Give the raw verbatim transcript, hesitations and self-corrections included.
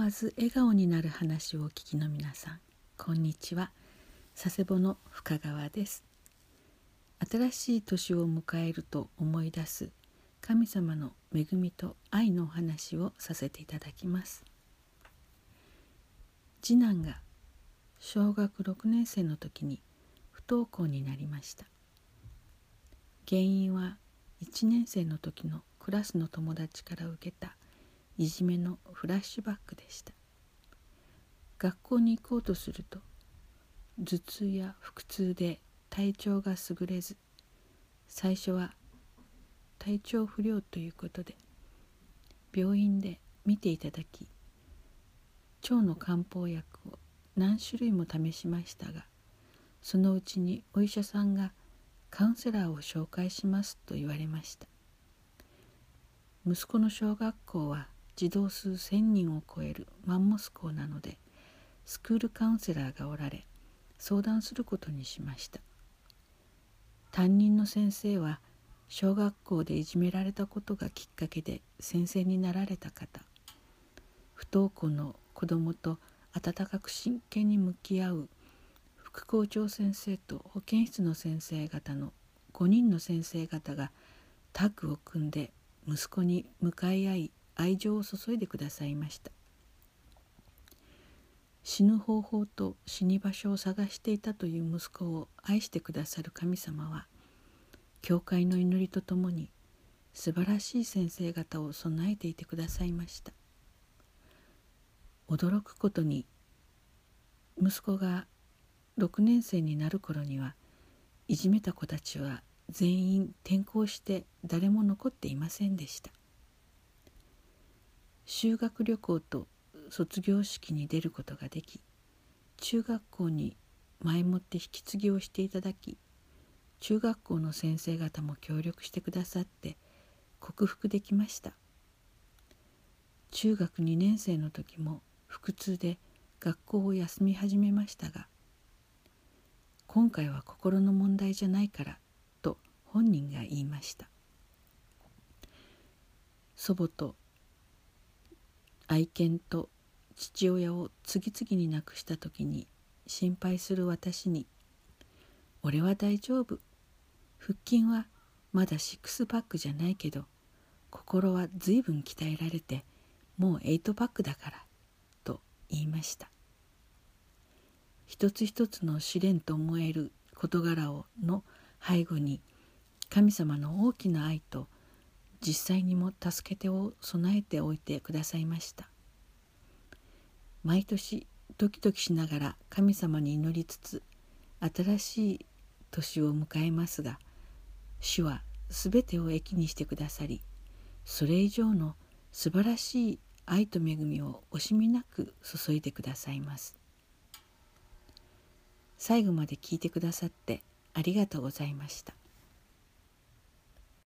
わず笑顔になる話をお聞きの皆さん、こんにちは。佐世保の深川です。新しい年を迎えると思い出す神様の恵みと愛のお話をさせていただきます。次男が小学ろくねん生の時に不登校になりました。原因はいちねん生の時のクラスの友達から受けたいじめのフラッシュバックでした。学校に行こうとすると頭痛や腹痛で体調が優れず、最初は体調不良ということで病院で診ていただき、腸の漢方薬を何種類も試しましたが、そのうちにお医者さんがカウンセラーを紹介しますと言われました。息子の小学校は児童数千人を超えるマンモス校なので、スクールカウンセラーがおられ相談することにしました。担任の先生は小学校でいじめられたことがきっかけで先生になられた方、不登校の子どもと温かく真剣に向き合う副校長先生と保健室の先生方のごにんの先生方がタッグを組んで息子に向かい合い愛情を注いでくださいました。死ぬ方法と死に場所を探していたという息子を愛してくださる神様は、教会の祈りとともに素晴らしい先生方を備えていてくださいました。驚くことに、息子がろくねん生になる頃にはいじめた子たちは全員転校して誰も残っていませんでした。修学旅行と卒業式に出ることができ、中学校に前もって引き継ぎをしていただき、中学校の先生方も協力してくださって克服できました。中学にねん生の時も腹痛で学校を休み始めましたが、今回は心の問題じゃないからと本人が言いました。祖母と愛犬と父親を次々に亡くした時に心配する私に、俺は大丈夫、腹筋はまだシックスパックじゃないけど心は随分鍛えられてもうエイトパックだからと言いました。一つ一つの試練と思える事柄をの背後に神様の大きな愛と実際にも助け手を備えておいてくださいました。毎年ドキドキしながら神様に祈りつつ新しい年を迎えますが、主はすべてを益にしてくださり、それ以上の素晴らしい愛と恵みを惜しみなく注いでくださいます。最後まで聞いてくださってありがとうございました。